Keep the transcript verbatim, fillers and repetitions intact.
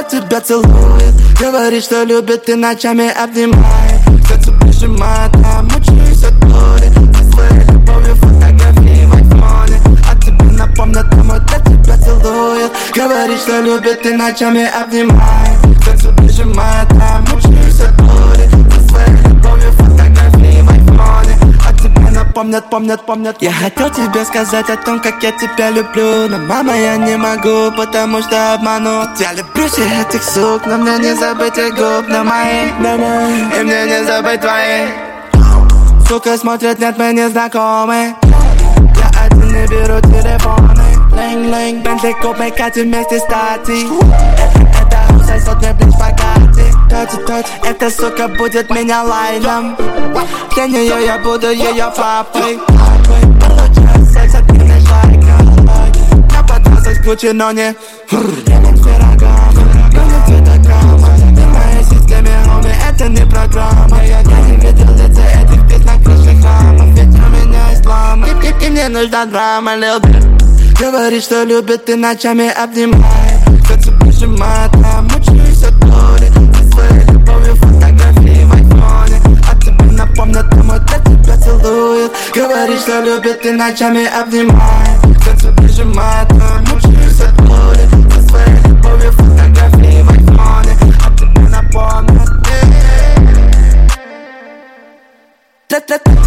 тебя целует. Говорит, что любит и ночами обнимает. Сердце прижимает, а мучаюсь от боли. Со своей любовью фотографии в айфоне. А тебе напомнят, домой для тебя целует. Говорит, что любит и ночами обнимает. Сердце прижимает, а мучаюсь от боли. Со своей любовью фотографии в айфоне. А тебе напомнят, помнят, помнят. Я хотел тебе сказать о том, как я тебя люблю. Но, мама, я не могу, потому что обману. Я люблю всех этих сук, но мне не забыть их губ на мои, на мои. И мне не забыть твои. Сука смотрит, нет, мы не знакомы. Я один не беру телефоны. Линг-линг, Бентли, купим, катим вместе стати. Это хаус, сосет мне блин шпагати. Точи-точи, эта сука будет меня лайном. Для нее я буду ее папой. Получаю секс от меня шайка. Я пытался исключить, но не денег с пирогами. Но не цветограмма. Ты в моей системе, хоми, это не программа. Я не видел лица этих пиз на крыше храма. Ведь у меня ислам. И, и, и мне нужна драма, lil' bit. Говорит, что любит и ночами обнимает. Сердце прижимает, а мучаюсь от боли. Со своей любовью фотографии в айфоне. А тебе напомнят, домой для тебя целует. Говорит, что любит и ночами обнимает. Сердце прижимает, а мучаюсь от боли. Со своей любовью фотографии в айфоне. А тебе напомнят.